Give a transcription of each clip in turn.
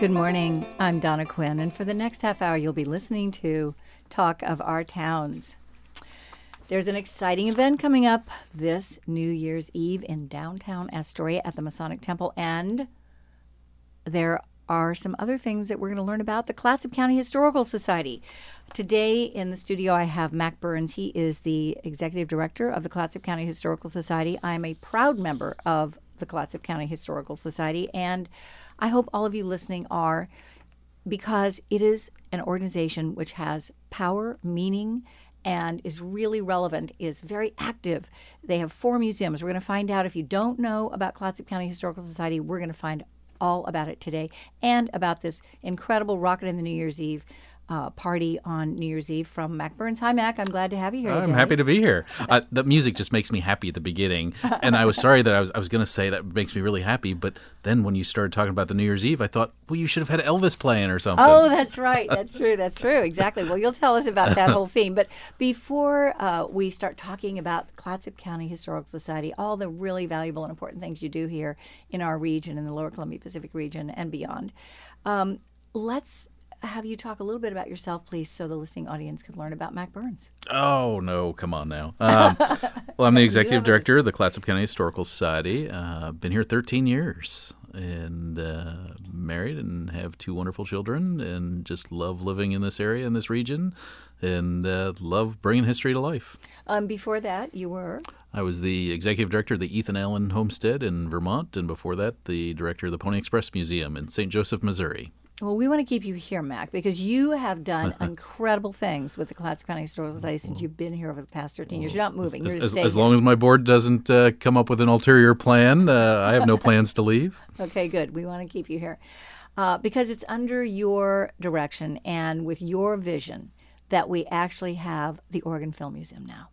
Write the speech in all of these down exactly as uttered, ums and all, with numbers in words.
Good morning. I'm Donna Quinn, and for the next half hour, you'll be listening to Talk of Our Towns. There's an exciting event coming up this New Year's Eve in downtown Astoria at the Masonic Temple, and there are some other things that we're going to learn about the Clatsop County Historical Society. Today in the studio, I have Mac Burns. He is the Executive Director of the Clatsop County Historical Society. I'm a proud member of the Clatsop County Historical Society, and I hope all of you listening are, because it is an organization which has power, meaning, and is really relevant, is very active. They have four museums. We're going to find out, if you don't know about Clatsop County Historical Society, we're going to find all about it today, and about this incredible Rocket in the New Year's Eve uh, party on New Year's Eve from Mac Burns. Hi, Mac. I'm glad to have you here I'm today. happy to be here. Uh, the music just makes me happy at the beginning, and I was sorry that I was I was going to say that makes me really happy, but then when you started talking about the New Year's Eve, I thought, well, you should have had Elvis playing or something. Oh, that's right. That's true. That's true. Exactly. Well, you'll tell us about that whole theme. But before uh, we start talking about the Clatsop County Historical Society, all the really valuable and important things you do here in our region, in the Lower Columbia Pacific region and beyond, um, let's have you talk a little bit about yourself, please, so the listening audience can learn about Mac Burns. Oh, no, come on now. Um, well, I'm the Executive Director of the Clatsop County Historical Society. I've uh, been here thirteen years. And uh, married and have two wonderful children, and just love living in this area, in this region, and uh, love bringing history to life. Um, before that, you were? I was the executive director of the Ethan Allen Homestead in Vermont, and before that, the director of the Pony Express Museum in Saint Joseph, Missouri. Well, we want to keep you here, Mac, because you have done incredible things with the Clatsop County Historical Society since you've been here over the past thirteen years. You're not moving. As, You're as, staying as long as my board doesn't uh, come up with an ulterior plan, uh, I have no plans to leave. Okay, good. We want to keep you here uh, because it's under your direction and with your vision that we actually have the Oregon Film Museum now.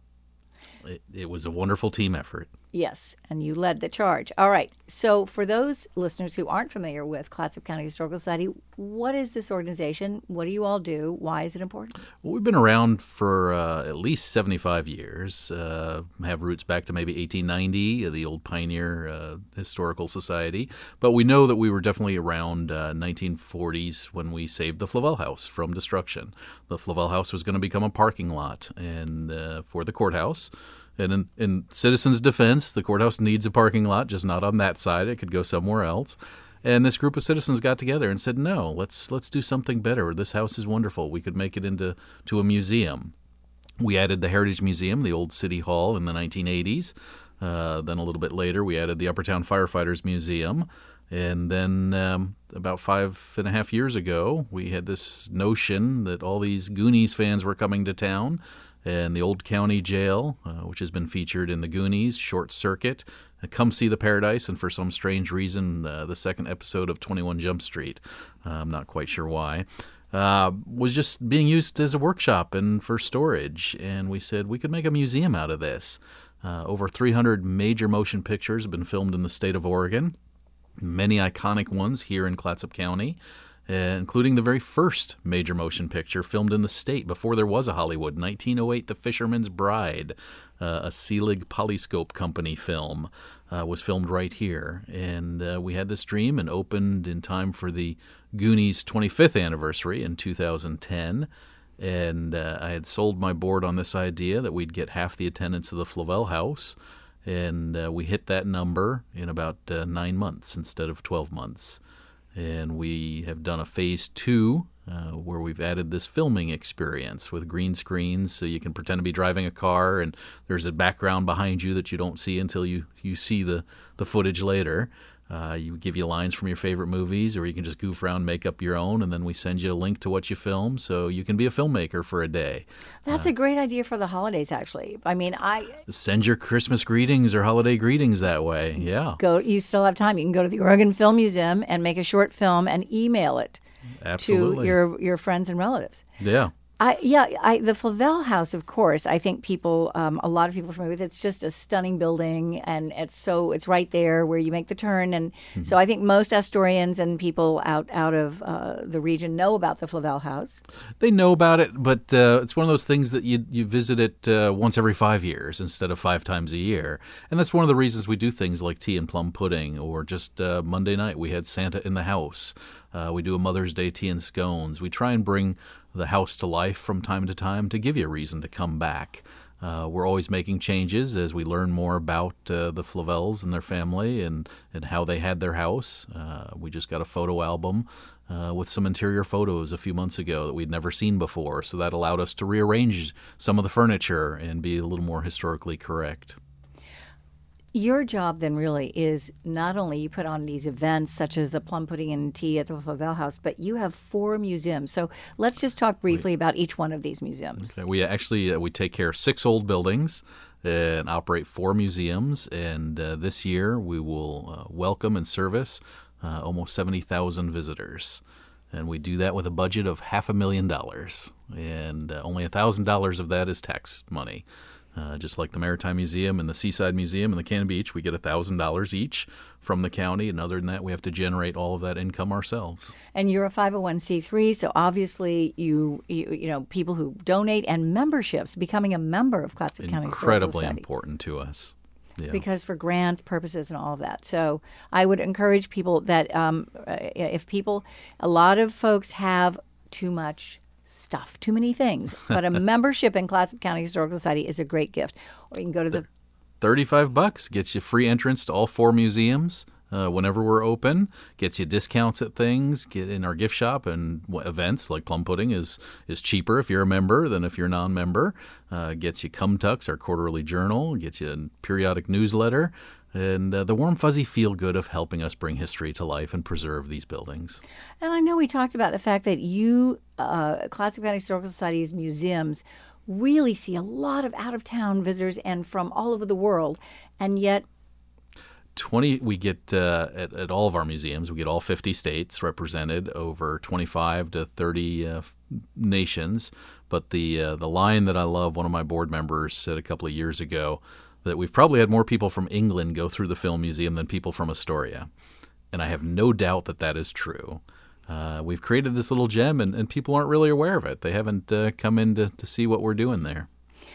It, it was a wonderful team effort. Yes, and you led the charge. All right. So for those listeners who aren't familiar with Clatsop County Historical Society, what is this organization? What do you all do? Why is it important? Well, we've been around for uh, at least seventy-five years. Uh, have roots back to maybe eighteen ninety, the old Pioneer uh, Historical Society. But we know that we were definitely around uh, nineteen forties when we saved the Flavel House from destruction. The Flavel House was going to become a parking lot and uh, for the courthouse. And in, in citizens' defense, the courthouse needs a parking lot, just not on that side. It could go somewhere else. And this group of citizens got together and said, no, let's let's do something better. This house is wonderful. We could make it into to a museum. We added the Heritage Museum, the old City Hall, in the nineteen eighties. Uh, then a little bit later, we added the Uppertown Firefighters Museum. And then um, about five and a half years ago, we had this notion that all these Goonies fans were coming to town. And the old county jail, uh, which has been featured in the Goonies, Short Circuit, uh, Come See the Paradise, and for some strange reason, uh, the second episode of twenty-one Jump Street, uh, I'm not quite sure why, uh, was just being used as a workshop and for storage. And we said we could make a museum out of this. Uh, over three hundred major motion pictures have been filmed in the state of Oregon, many iconic ones here in Clatsop County. Uh, including the very first major motion picture filmed in the state before there was a Hollywood, nineteen oh eight, The Fisherman's Bride, uh, a Selig Polyscope Company film, uh, was filmed right here. And uh, we had this dream and opened in time for the Goonies' twenty-fifth anniversary in two thousand ten. And uh, I had sold my board on this idea that we'd get half the attendance of the Flavel House. And uh, we hit that number in about uh, nine months instead of twelve months. And we have done a phase two uh, where we've added this filming experience with green screens so you can pretend to be driving a car and there's a background behind you that you don't see until you, you see the, the footage later. Uh, you give you lines from your favorite movies, or you can just goof around, make up your own, and then we send you a link to what you film so you can be a filmmaker for a day. That's uh, a great idea for the holidays, actually. I mean, I... Send your Christmas greetings or holiday greetings that way, yeah. Go. You still have time. You can go to the Oregon Film Museum and make a short film and email it Absolutely. to your, your friends and relatives. Yeah. I yeah, I the Flavel House, of course. I think people, um, a lot of people are familiar with it. It's just a stunning building, and it's so it's right there where you make the turn, and Mm-hmm. so I think most Astorians and people out out of uh, the region know about the Flavel House. They know about it, but uh, it's one of those things that you you visit it uh, once every five years instead of five times a year, and that's one of the reasons we do things like tea and plum pudding, or just uh, Monday night we had Santa in the house. Uh, we do a Mother's Day tea and scones. We try and bring the house to life from time to time to give you a reason to come back. Uh, we're always making changes as we learn more about uh, the Flavels and their family and, and how they had their house. Uh, we just got a photo album uh, with some interior photos a few months ago that we'd never seen before, so that allowed us to rearrange some of the furniture and be a little more historically correct. Your job then really is not only you put on these events such as the plum pudding and tea at the Flavel House, but you have four museums. So let's just talk briefly about each one of these museums. Okay, we actually uh, we take care of six old buildings and operate four museums. And uh, this year we will uh, welcome and service uh, almost seventy thousand visitors. And we do that with a budget of half a million dollars. And uh, only one thousand dollars of that is tax money. Uh, just like the Maritime Museum and the Seaside Museum and the Cannon Beach, we get one thousand dollars each from the county. And other than that, we have to generate all of that income ourselves. And you're a five oh one c three, so obviously you, you you know, people who donate and memberships, becoming a member of Clatsop County Historical Incredibly Society. important to us. Yeah. Because for grant purposes and all of that. So I would encourage people that um, uh, if people, a lot of folks have too much stuff, too many things, but a membership in Clatsop County Historical Society is a great gift. Or you can go to the thirty-five bucks gets you free entrance to all four museums uh, whenever we're open, gets you discounts at things, get in our gift shop, and w- events like plum pudding is is cheaper if you're a member than if you're a non-member. Uh, gets you Cum Tux, our quarterly journal, gets you a periodic newsletter, and uh, the warm fuzzy feel good of helping us bring history to life and preserve these buildings. And I know we talked about the fact that you, uh, Clatsop County Historical Society's museums, really see a lot of out-of-town visitors and from all over the world, and yet twenty we get uh, at, at all of our museums, we get all fifty states represented, over twenty-five to thirty uh, nations. But the uh, the line that I love, one of my board members said a couple of years ago, that we've probably had more people from England go through the film museum than people from Astoria. And I have no doubt that that is true. Uh, we've created this little gem, and, and people aren't really aware of it. They haven't uh, come in to, to see what we're doing there.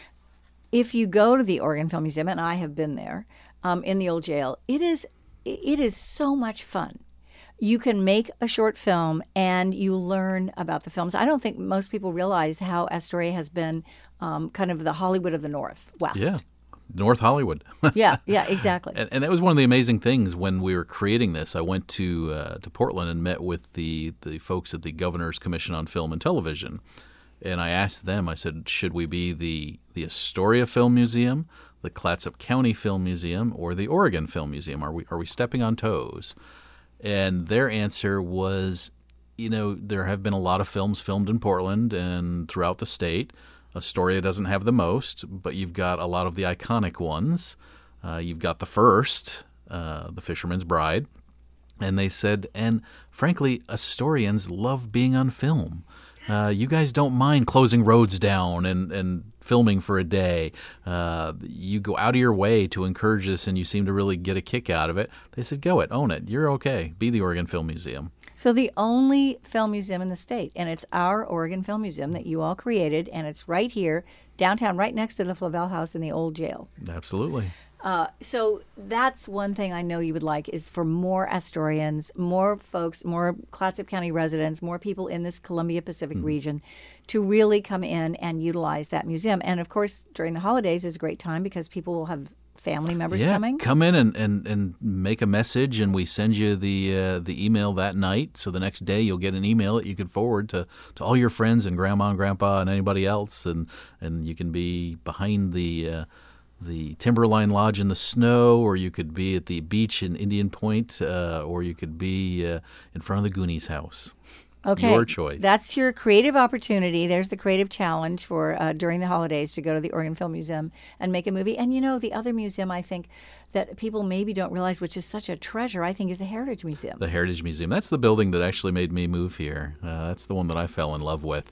if you go to the Oregon Film Museum, and I have been there, um, in the old jail, it is it is so much fun. You can make a short film and you learn about the films. I don't think most people realize how Astoria has been um, kind of the Hollywood of the Northwest. Yeah. North Hollywood. yeah, yeah, exactly. And, and that was one of the amazing things when we were creating this. I went to uh, to Portland and met with the, the folks at the Governor's Commission on Film and Television. And I asked them, I said, should we be the, the Astoria Film Museum, the Clatsop County Film Museum, or the Oregon Film Museum? Are we are we stepping on toes? And their answer was, you know, there have been a lot of films filmed in Portland and throughout the state. Astoria doesn't have the most, but you've got a lot of the iconic ones. Uh, you've got the first, uh, The Fisherman's Bride. And they said, and frankly, Astorians love being on film. Uh, you guys don't mind closing roads down and, and filming for a day. Uh, you go out of your way to encourage this, and you seem to really get a kick out of it. They said, go it, own it. You're okay. Be the Oregon Film Museum. So the only film museum in the state, and it's our Oregon Film Museum that you all created, and it's right here, downtown, right next to the Flavel House in the old jail. Absolutely. Uh, so that's one thing I know you would like is for more Astorians, more folks, more Clatsop County residents, more people in this Columbia Pacific mm. region to really come in and utilize that museum. And of course, during the holidays is a great time because people will have family members yeah, coming. Come in and, and, and make a message, and we send you the uh, the email that night. So the next day you'll get an email that you can forward to, to all your friends and grandma and grandpa and anybody else, and and you can be behind the uh, the Timberline Lodge in the snow, or you could be at the beach in Indian Point, uh, or you could be uh, in front of the Goonies house. Okay, your choice. That's your creative opportunity. There's the creative challenge for uh, during the holidays to go to the Oregon Film Museum and make a movie. And you know, the other museum I think that people maybe don't realize, which is such a treasure, I think, is the Heritage Museum. The Heritage Museum. That's the building that actually made me move here. Uh, that's the one that I fell in love with.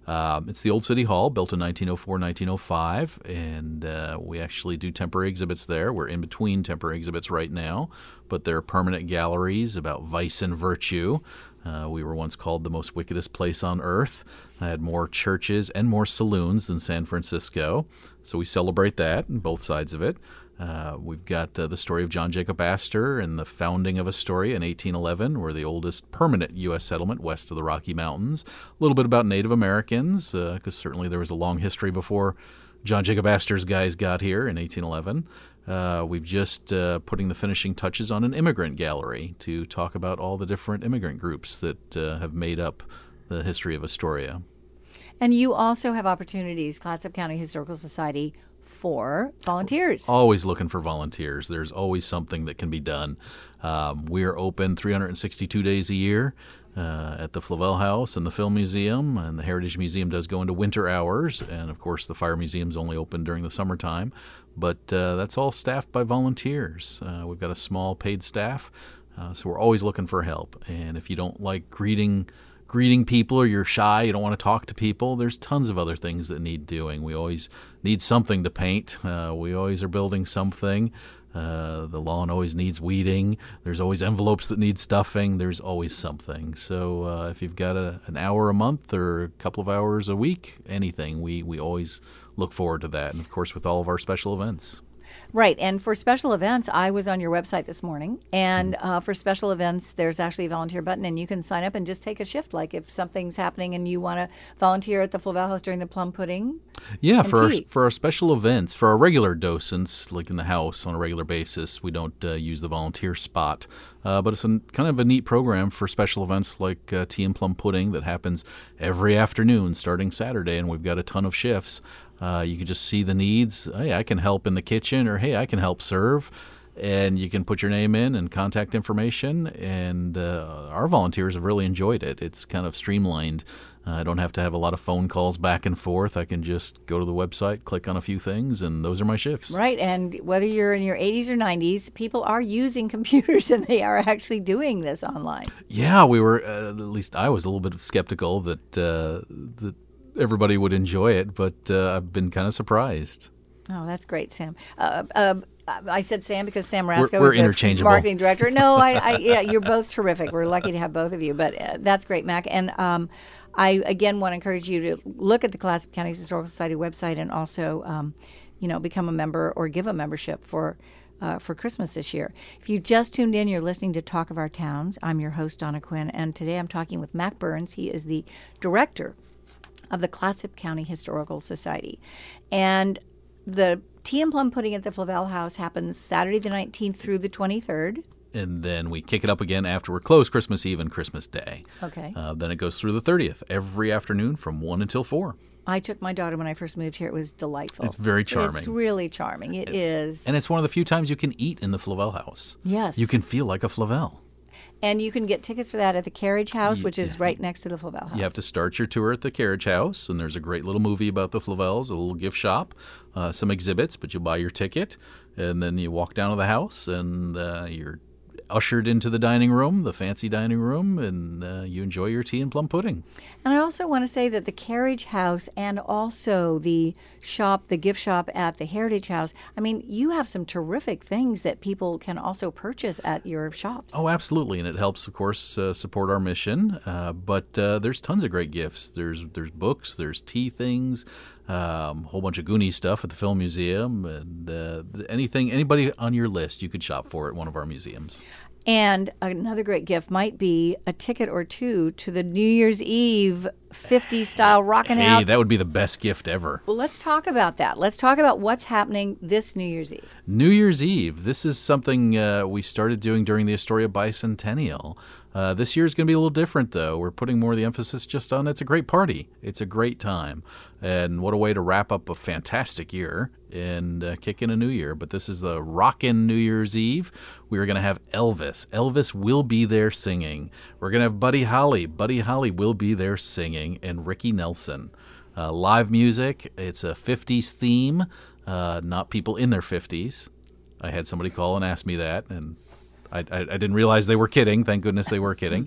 Um, it's the old City Hall, built in nineteen oh four, nineteen oh five, and uh, we actually do temporary exhibits there. We're in between temporary exhibits right now, but they're permanent galleries about vice and virtue. Uh, we were once called the most wickedest place on earth. I had more churches and more saloons than San Francisco, so we celebrate that and both sides of it. Uh, we've got uh, the story of John Jacob Astor and the founding of Astoria in eighteen eleven. We're the oldest permanent U S settlement west of the Rocky Mountains. A little bit about Native Americans, because uh, certainly there was a long history before John Jacob Astor's guys got here in eighteen eleven. Uh, we've just uh, putting the finishing touches on an immigrant gallery to talk about all the different immigrant groups that uh, have made up the history of Astoria. And you also have opportunities, Clatsop County Historical Society, for volunteers. Always looking for volunteers. There's always something that can be done. Um, we're open three hundred sixty-two days a year uh, at the Flavel House and the Film Museum, and the Heritage Museum does go into winter hours, and of course the Fire Museum's only open during the summertime, but uh, that's all staffed by volunteers. Uh, we've got a small paid staff, uh, so we're always looking for help. And if you don't like greeting greeting people, or you're shy, you don't want to talk to people, there's tons of other things that need doing. We always need something to paint. Uh, we always are building something. Uh, the lawn always needs weeding. There's always envelopes that need stuffing. There's always something. So uh, if you've got a, an hour a month or a couple of hours a week, anything, we, we always look forward to that. And of course, with all of our special events. Right. And for special events, I was on your website this morning. And uh, for special events, there's actually a volunteer button, and you can sign up and just take a shift. Like if something's happening and you want to volunteer at the Flavel House during the plum pudding. Yeah, for our, for our special events, for our regular docents, like in the house on a regular basis, we don't uh, use the volunteer spot. Uh, but it's a, kind of a neat program for special events like uh, Tea and Plum Pudding that happens every afternoon starting Saturday, and we've got a ton of shifts. Uh, you can just see the needs. Hey, I can help in the kitchen, or hey, I can help serve. And you can put your name in and contact information. And uh, our volunteers have really enjoyed it. It's kind of streamlined. Uh, I don't have to have a lot of phone calls back and forth. I can just go to the website, click on a few things, and those are my shifts. Right. And whether you're in your eighties or nineties, people are using computers and they are actually doing this online. Yeah, we were, uh, at least I was a little bit skeptical that, uh, that everybody would enjoy it, but uh, I've been kind of surprised. Oh, that's great, Sam. Uh, uh, I said Sam because Sam Rasko we're, we're is the interchangeable. marketing director. No, I, I, yeah, you're both terrific. We're lucky to have both of you, but uh, that's great, Mac. And um, I again want to encourage you to look at the Clatsop County Historical Society website and also, um, you know, become a member or give a membership for. Uh, for Christmas this year. If you just tuned in, you're listening to Talk of Our Towns. I'm your host, Donna Quinn, and today I'm talking with Mac Burns. He is the director of the Clatsop County Historical Society. And the Tea and Plum Pudding at the Flavel House happens Saturday the nineteenth through the twenty-third. And then we kick it up again after we're closed Christmas Eve and Christmas Day. Okay. Uh, then it goes through the thirtieth, every afternoon from one until four. I took my daughter when I first moved here. It was delightful. It's very charming. It's really charming. It, it is. And it's one of the few times you can eat in the Flavel House. Yes. You can feel like a Flavel. And you can get tickets for that at the Carriage House, which is right next to the Flavel House. You have to start your tour at the Carriage House, and there's a great little movie about the Flavels, a little gift shop, uh, some exhibits, but you buy your ticket, and then you walk down to the house, and uh, you're ushered into the dining room, the fancy dining room, and uh, you enjoy your tea and plum pudding. And I also want to say that the Carriage House and also the shop, the gift shop at the Heritage House, I mean, you have some terrific things that people can also purchase at your shops. Oh, absolutely. And it helps, of course, uh, support our mission. Uh, but uh, there's tons of great gifts. There's there's books, there's tea things, um, a whole bunch of Goonies stuff at the Film Museum, and uh, anything, anybody on your list you could shop for at one of our museums. And another great gift might be a ticket or two to the New Year's Eve fifties style rockin' hey, out. Hey, that would be the best gift ever. Well, let's talk about that. Let's talk about what's happening this New Year's Eve. New Year's Eve. This is something uh, we started doing during the Astoria Bicentennial. Uh, this year is going to be a little different, though. We're putting more of the emphasis just on it's a great party. It's a great time. And what a way to wrap up a fantastic year and uh, kick in a new year. But this is the Rockin' New Year's Eve. We are going to have Elvis. Elvis will be there singing. We're going to have Buddy Holly. Buddy Holly will be there singing. And Ricky Nelson. Uh, live music. It's a fifties theme, uh, not people in their fifties. I had somebody call and ask me that, and I, I, I didn't realize they were kidding. Thank goodness they were kidding.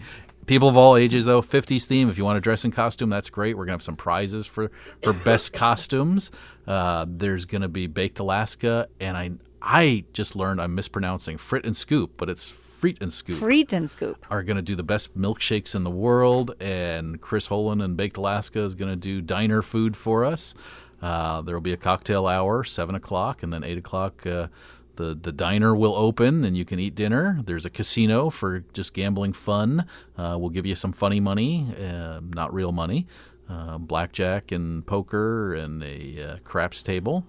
People of all ages, though, fifties theme. If you want to dress in costume, that's great. We're going to have some prizes for, for best costumes. Uh, there's going to be Baked Alaska, and I I just learned I'm mispronouncing Frit and Scoop, but it's Friet and Scoop. Friet and Scoop are going to do the best milkshakes in the world, and Chris Holan and Baked Alaska is going to do diner food for us. Uh, there will be a cocktail hour, seven o'clock, and then eight o'clock. Uh, the the diner will open, and you can eat dinner. There's a casino for just gambling fun. Uh, we'll give you some funny money, uh, not real money, uh, blackjack and poker, and a uh, craps table.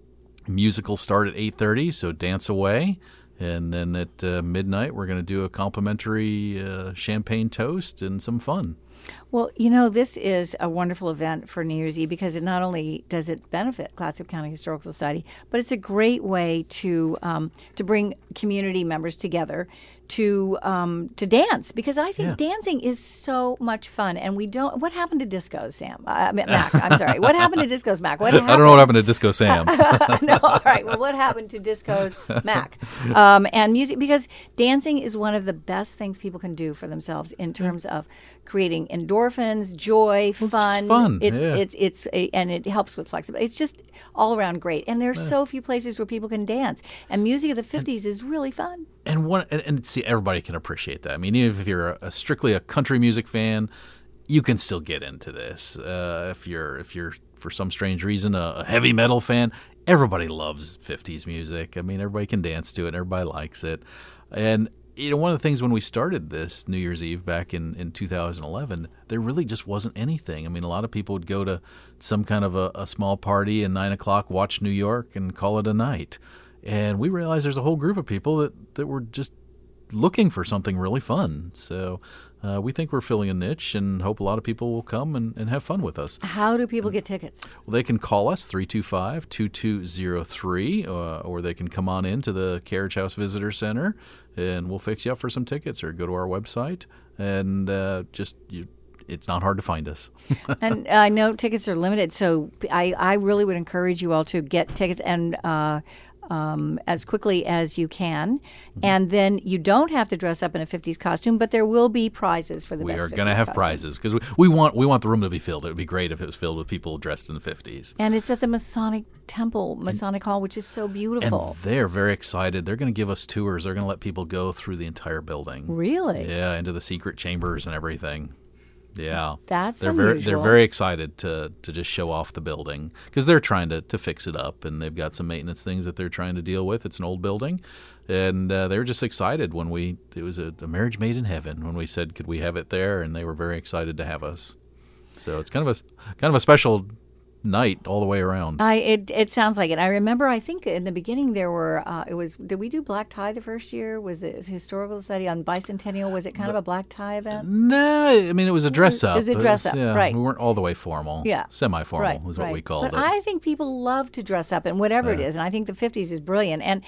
Music will start at eight thirty, so dance away. And then at uh, midnight, we're going to do a complimentary uh, champagne toast and some fun. Well, you know, this is a wonderful event for New Year's Eve because it not only does it benefit Clatsop County Historical Society, but it's a great way to um, to bring community members together to um, to dance, because I think Yeah. dancing is so much fun. And we don't. What happened to discos, Sam? Uh, I mean, Mac. I'm sorry. What happened to discos, Mac? What happened? I don't know what happened to Disco Sam. No, all right. Well, what happened to discos, Mac? Um, and music, because dancing is one of the best things people can do for themselves in terms of creating endorphins, joy, just fun. fun, It's yeah. it's it's a, and it helps with flexibility. It's just all around great. And there's so few places where people can dance. And music of the fifties is really fun. And one and, and see, everybody can appreciate that. I mean, even if you're a, a strictly a country music fan, you can still get into this. Uh, if you're if you're for some strange reason a, a heavy metal fan, everybody loves fifties music. I mean, everybody can dance to it. Everybody likes it. And you know, one of the things when we started this New Year's Eve back in, in two thousand eleven, there really just wasn't anything. I mean, a lot of people would go to some kind of a, a small party and nine o'clock, watch New York, and call it a night. And we realized there's a whole group of people that, that were just looking for something really fun. So uh, we think we're filling a niche and hope a lot of people will come and, and have fun with us. How do people get tickets? Well, they can call us, three two five, two two zero three, uh, or they can come on into the Carriage House Visitor Center, and we'll fix you up for some tickets, or go to our website, and uh, just you, it's not hard to find us. And I know tickets are limited, so I, I really would encourage you all to get tickets and uh, um, as quickly as you can. Mm-hmm. And then you don't have to dress up in a fifties costume, but there will be prizes for the We best are going to have costumes. prizes because we, we want we want the room to be filled. It would be great if it was filled with people dressed in the fifties. And it's at the Masonic Temple, Masonic Hall, which is so beautiful. And they're very excited. They're going to give us tours. They're going to let people go through the entire building. Really? Yeah, into the secret chambers and everything. Yeah, That's they're very unusual. they're very excited to to just show off the building because they're trying to, to fix it up, and they've got some maintenance things that they're trying to deal with. It's an old building, and uh, they were just excited when we it was a, a marriage made in heaven when we said could we have it there, and they were very excited to have us. So it's kind of a kind of a special night all the way around. I it it sounds like it. I remember. I think in the beginning there were. Uh, it was. Did we do black tie the first year? Was it historical study on bicentennial? Was it kind of a black tie event? No, I mean it was a dress up. It was a dress up, yeah, right. We weren't all the way formal. Yeah. Semi-formal Right, is what right. we called but it. I think people love to dress up and whatever it Yeah. is, and I think the fifties is brilliant. And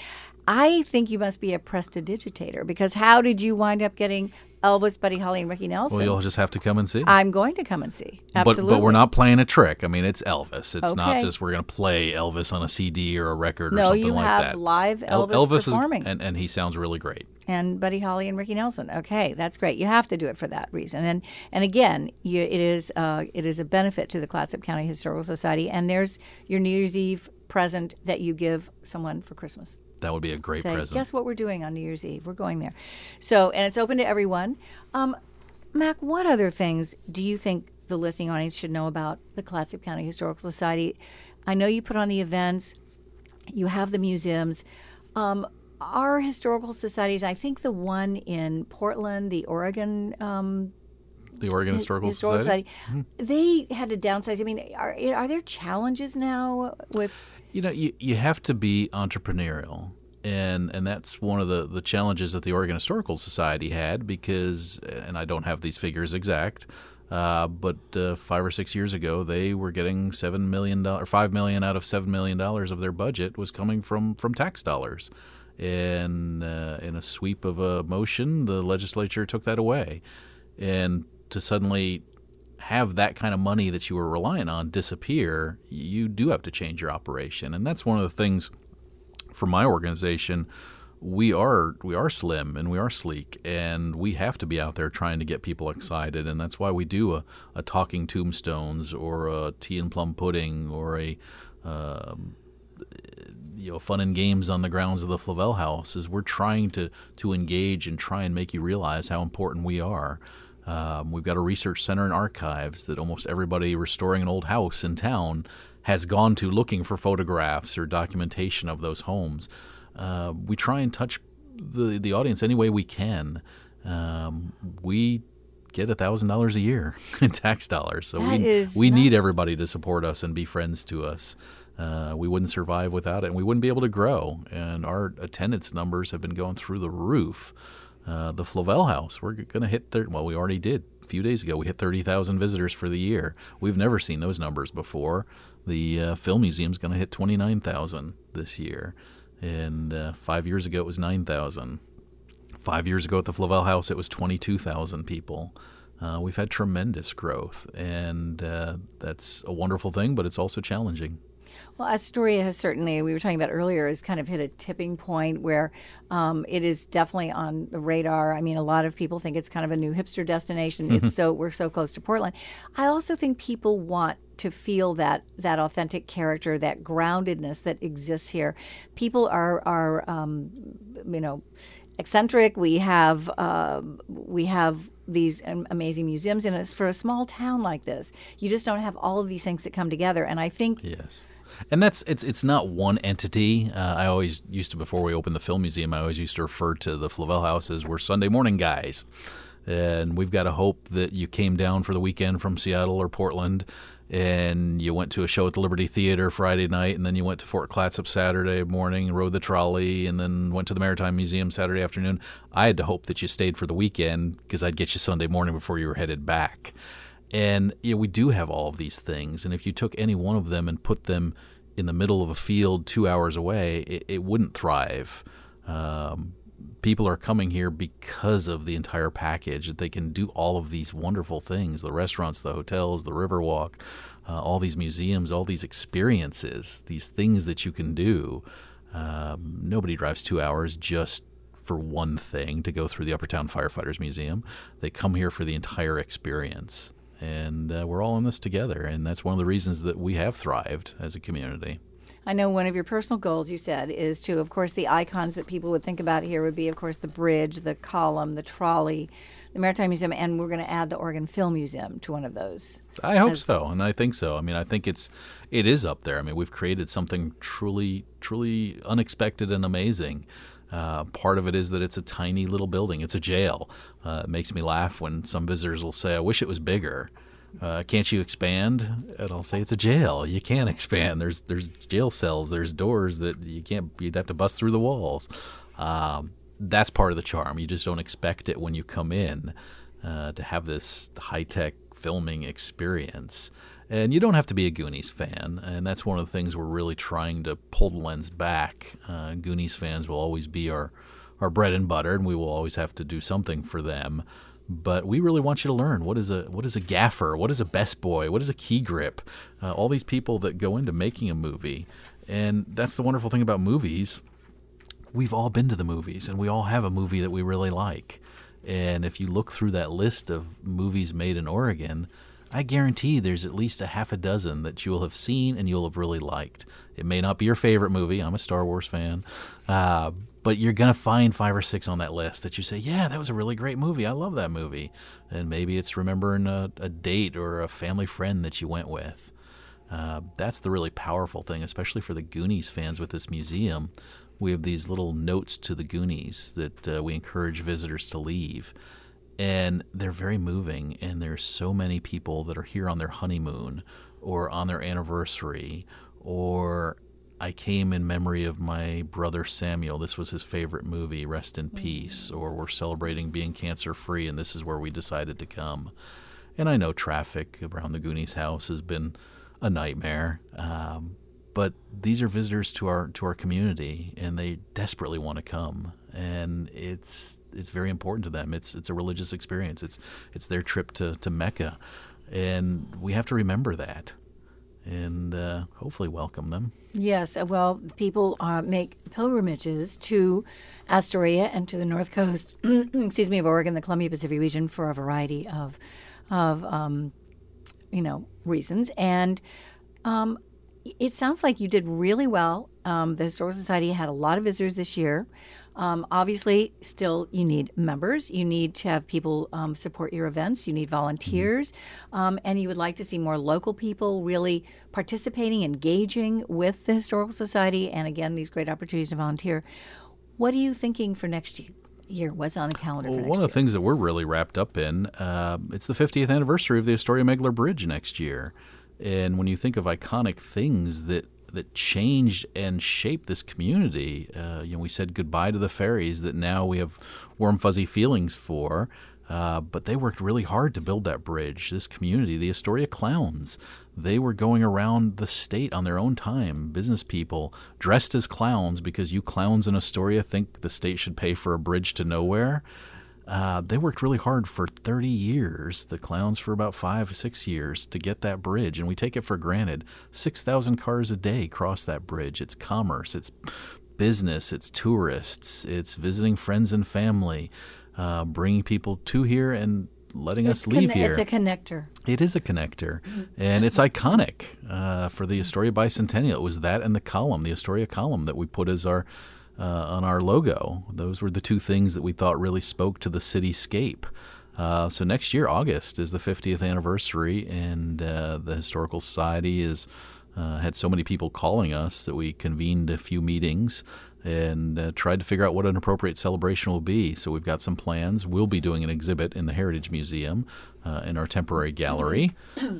I think you must be a prestidigitator, because how did you wind up getting Elvis, Buddy Holly, and Ricky Nelson? Well, you'll just have to come and see. I'm going to come and see. But, Absolutely. but we're not playing a trick. I mean, it's Elvis. It's Okay. not just we're going to play Elvis on a C D or a record or No, something you like have that. live El- Elvis performing. is, and, and he sounds really great. and Buddy Holly and Ricky Nelson. Okay, that's great. You have to do it for that reason. And and again, you, it is uh, it is a benefit to the Clatsop County Historical Society. And there's your New Year's Eve present that you give someone for Christmas. That would be a great Say, present. guess what we're doing on New Year's Eve? We're going there. So, and it's open to everyone. Um, Mac, what other things do you think the listening audience should know about the Clatsop County Historical Society? I know you put on the events, you have the museums. Um, our historical societies, I think the one in Portland, the Oregon um, the Oregon Historical, Historical Society. Society, they had to downsize. I mean, are, are there challenges now with... You know, you, you have to be entrepreneurial. And and that's one of the, the challenges that the Oregon Historical Society had because, and I don't have these figures exact, uh, but uh, five or six years ago, they were getting seven million dollars, or five million dollars out of seven million dollars of their budget was coming from, from tax dollars. And uh, in a sweep of a motion, the legislature took that away. And to suddenly have that kind of money that you were relying on disappear, you do have to change your operation. And that's one of the things for my organization, we are we are slim and we are sleek, and we have to be out there trying to get people excited, and that's why we do a, a talking tombstones or a tea and plum pudding or a um, you know fun and games on the grounds of the Flavel House. Is we're trying to to engage and try and make you realize how important we are. Um, we've got a research center and archives that almost everybody restoring an old house in town has gone to looking for photographs or documentation of those homes. Uh, we try and touch the the audience any way we can. Um, we get a thousand dollars a year in tax dollars, so That we is we not- need everybody to support us and be friends to us. Uh, we wouldn't survive without it, and we wouldn't be able to grow. And our attendance numbers have been going through the roof. Uh, the Flavel House, we're going to hit thir- well, we already did a few days ago. We hit thirty thousand visitors for the year. We've never seen those numbers before. The uh, Film Museum's going to hit twenty-nine thousand this year. And uh, five years ago, it was nine thousand. Five years ago at the Flavel House, it was twenty-two thousand people. Uh, we've had tremendous growth, and uh, that's a wonderful thing, but it's also challenging. Well, Astoria has certainly, we were talking about earlier, has kind of hit a tipping point where um, it is definitely on the radar. I mean, a lot of people think it's kind of a new hipster destination. It's so we're so close to Portland. I also think people want to feel that that authentic character, that groundedness that exists here. People are are um, you know eccentric. We have uh, we have these am- amazing museums, and it's for a small town like this. You just don't have all of these things that come together. And I think Yes. And that's it's it's not one entity. Uh, I always used to, before we opened the Film Museum, I always used to refer to the Flavel House as we're Sunday morning guys. And we've got to hope that you came down for the weekend from Seattle or Portland, and you went to a show at the Liberty Theater Friday night, and then you went to Fort Clatsop Saturday morning, rode the trolley, and then went to the Maritime Museum Saturday afternoon. I had to hope that you stayed for the weekend because I'd get you Sunday morning before you were headed back. And you know, we do have all of these things, and if you took any one of them and put them in the middle of a field two hours away, it, it wouldn't thrive. Um, people are coming here because of the entire package, that they can do all of these wonderful things, the restaurants, the hotels, the Riverwalk, uh, all these museums, all these experiences, these things that you can do. Um, nobody drives two hours just for one thing, to go through the Uppertown Firefighters Museum. They come here for the entire experience. And uh, we're all in this together, and that's one of the reasons that we have thrived as a community. I know one of your personal goals, you said, is to, of course, the icons that people would think about here would be, of course, the bridge, the column, the trolley, the Maritime Museum, and we're going to add the Oregon Film Museum to one of those. I hope As- so, and I think so. I mean, I think it's it is up there. I mean, we've created something truly, truly unexpected and amazing. Uh, part of it is that it's a tiny little building. It's a jail. Uh, it makes me laugh when some visitors will say, "I wish it was bigger. Uh, can't you expand?" And I'll say, "It's a jail. You can't expand. There's there's jail cells. There's doors that you can't. You'd have to bust through the walls." Um, that's part of the charm. You just don't expect it when you come in uh, to have this high tech filming experience. And you don't have to be a Goonies fan, and that's one of the things we're really trying to pull the lens back. Uh, Goonies fans will always be our, our bread and butter, and we will always have to do something for them. But we really want you to learn what is a what is a gaffer, what is a best boy, what is a key grip, uh, all these people that go into making a movie. And that's the wonderful thing about movies. We've all been to the movies, and we all have a movie that we really like. And if you look through that list of movies made in Oregon, I guarantee there's at least a half a dozen that you will have seen and you'll have really liked. It may not be your favorite movie. I'm a Star Wars fan. Uh, but you're going to find five or six on that list that you say, yeah, that was a really great movie. I love that movie. And maybe it's remembering a, a date or a family friend that you went with. Uh, that's the really powerful thing, especially for the Goonies fans with this museum. We have these little notes to the Goonies that uh, we encourage visitors to leave. And they're very moving, and there's so many people that are here on their honeymoon or on their anniversary, or I came in memory of my brother Samuel. This was his favorite movie, Rest in Peace, or we're celebrating being cancer-free, and this is where we decided to come. And I know traffic around the Goonies house has been a nightmare, um, but these are visitors to our to our community, and they desperately want to come, and it's it's very important to them. It's it's a religious experience. It's it's their trip to, to Mecca, and we have to remember that. and uh, hopefully welcome them. Yes, uh, well, people uh, make pilgrimages to Astoria and to the north coast, excuse me, of Oregon, the Columbia Pacific region, for a variety of, of um, you know, reasons. And um, it sounds like you did really well. Um, the Historical Society had a lot of visitors this year. Um, obviously, still, you need members. You need to have people um, support your events. You need volunteers. Mm-hmm. Um, and you would like to see more local people really participating, engaging with the Historical Society. And again, these great opportunities to volunteer. What are you thinking for next year? year? What's on the calendar well, for next one of year? the things that we're really wrapped up in, uh, it's the fiftieth anniversary of the Astoria Megler Bridge next year. And when you think of iconic things that that changed and shaped this community. Uh, you know, we said goodbye to the ferries that now we have warm, fuzzy feelings for. Uh, but they worked really hard to build that bridge. This community, the Astoria Clowns, they were going around the state on their own time. Business people dressed as clowns because you clowns in Astoria think the state should pay for a bridge to nowhere. Uh, they worked really hard for thirty years, the clowns for about five, six years, to get that bridge. And we take it for granted. six thousand cars a day cross that bridge. It's commerce, it's business, it's tourists, it's visiting friends and family, uh, bringing people to here and letting it's us leave con- here. It's a connector. It is a connector, and it's iconic uh, for the Astoria Bicentennial. It was that and the column, the Astoria column, that we put as our Uh, on our logo. Those were the two things that we thought really spoke to the cityscape. Uh, so next year, August, is the fiftieth anniversary, and uh, the Historical Society is uh, had so many people calling us that we convened a few meetings and uh, tried to figure out what an appropriate celebration will be. So we've got some plans. We'll be doing an exhibit in the Heritage Museum uh, in our temporary gallery,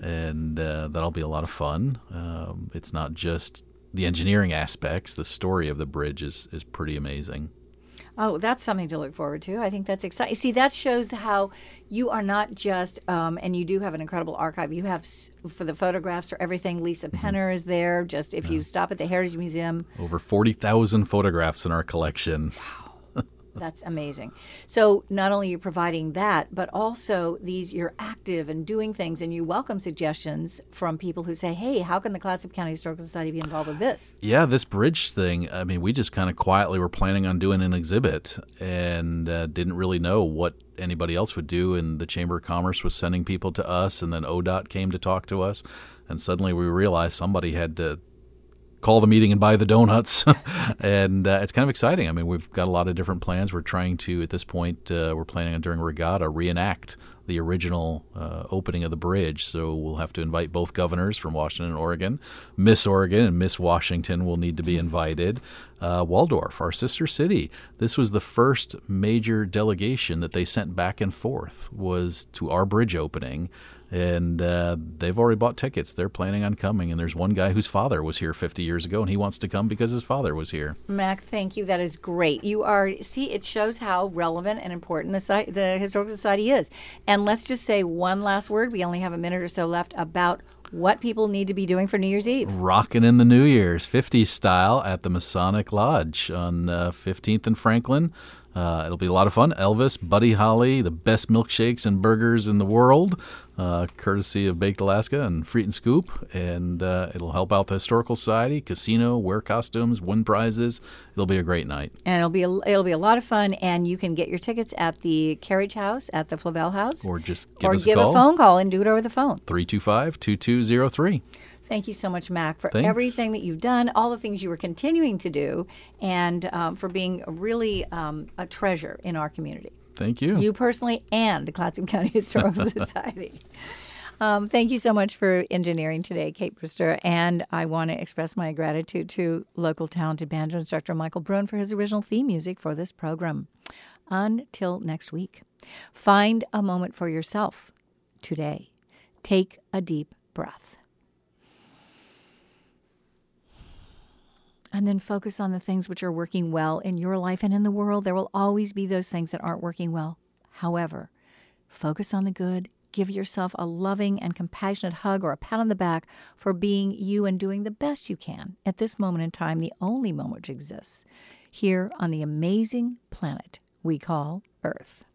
and uh, that'll be a lot of fun. Um, it's not just the engineering aspects. The story of the bridge is, is pretty amazing. Oh, that's something to look forward to. I think that's exciting. See, that shows how you are not just, um, and you do have an incredible archive. You have, for the photographs or everything, Lisa mm-hmm. Penner is there. Just if yeah. you stop at the Heritage Museum. Over forty thousand photographs in our collection. Wow. That's amazing. So not only are you providing that, but also these you're active and doing things, and you welcome suggestions from people who say, hey, how can the Clatsop County Historical Society be involved with this? Yeah, this bridge thing, I mean, we just kind of quietly were planning on doing an exhibit and uh, didn't really know what anybody else would do, and the Chamber of Commerce was sending people to us, and then O D O T came to talk to us, and suddenly we realized somebody had to call the meeting and buy the donuts. And uh, it's kind of exciting. I mean, we've got a lot of different plans. We're trying to, at this point, uh, we're planning on during Regatta, reenact the original uh, opening of the bridge. So we'll have to invite both governors from Washington and Oregon. Miss Oregon and Miss Washington will need to be invited. Uh, Waldorf, our sister city, this was the first major delegation that they sent back and forth, was to our bridge opening. And uh, they've already bought tickets. They're planning on coming. And there's one guy whose father was here fifty years ago, and he wants to come because his father was here. Mac, thank you. That is great. You are, see, it shows how relevant and important the, the Historical Society is. And let's just say one last word. We only have a minute or so left about what people need to be doing for New Year's Eve. Rocking in the New Year's, fifties style, at the Masonic Lodge on uh, fifteenth and Franklin. Uh, it'll be a lot of fun. Elvis, Buddy Holly, the best milkshakes and burgers in the world, uh, courtesy of Baked Alaska and Freet and Scoop. And uh, it'll help out the Historical Society, casino, wear costumes, win prizes. It'll be a great night. And it'll be a, it'll be a lot of fun. And you can get your tickets at the Carriage House, at the Flavel House. Or just give or us give a call. a phone call and do it over the phone. three two five, two two zero three. Thank you so much, Mac, for Thanks. everything that you've done, all the things you are continuing to do, and um, for being really um, a treasure in our community. Thank you. You personally and the Clatsop County Historical Society. Um, thank you so much for engineering today, Kate Brewster. And I want to express my gratitude to local talented banjo instructor Michael Brun for his original theme music for this program. Until next week, find a moment for yourself today. Take a deep breath. And then focus on the things which are working well in your life and in the world. There will always be those things that aren't working well. However, focus on the good. Give yourself a loving and compassionate hug or a pat on the back for being you and doing the best you can at this moment in time, the only moment which exists here on the amazing planet we call Earth.